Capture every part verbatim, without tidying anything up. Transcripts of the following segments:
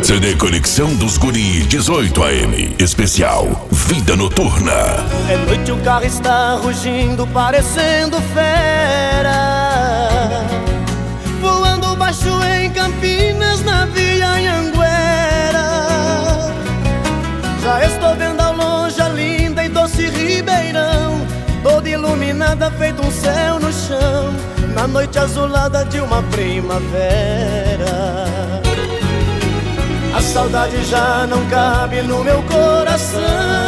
C D Conexão dos Guri dezoito A M. Especial Vida Noturna. É noite, o carro está rugindo, parecendo fera, voando baixo em Campinas, na via Anhanguera. Já estou vendo ao longe a linda e doce Ribeirão, toda iluminada, feito um céu no chão, na noite azulada de uma primavera. A saudade já não cabe no meu coração,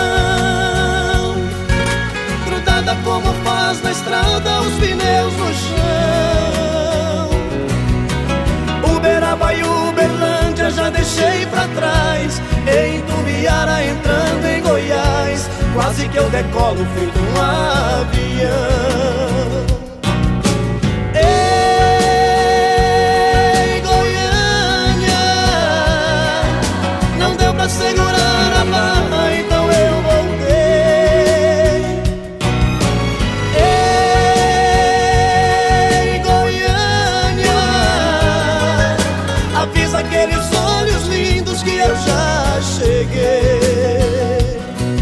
grudada como faz na estrada os pneus no chão. Uberaba e Uberlândia já deixei pra trás, em Tumbiara entrando em Goiás, quase que eu decolo feito um avião. Segurar a barra, então eu voltei. Ei, Goiânia, avisa aqueles olhos lindos que eu já cheguei.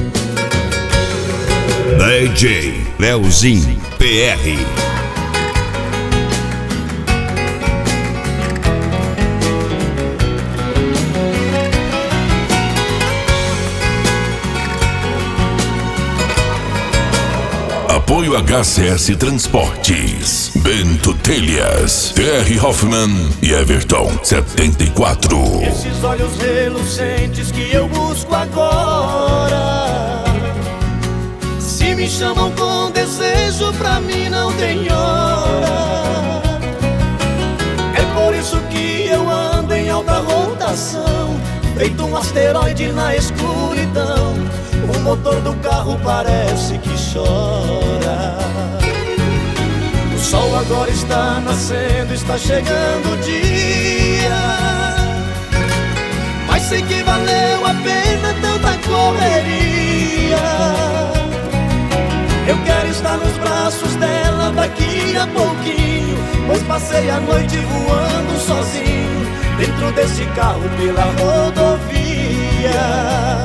D J Leozinho P R. Apoio H C S Transportes, Bento Telhas, T R Hoffman e Everton setenta e quatro. Esses olhos relucentes que eu busco agora, se me chamam com desejo, pra mim não tem hora. É por isso que eu ando em alta rotação, feito um asteroide na escuridão. O motor do carro parece que chora. O sol agora está nascendo, está chegando o dia, mas sei que valeu a pena tanta correria. Eu quero estar nos braços dela daqui a pouquinho, pois passei a noite voando sozinho dentro desse carro pela rodovia.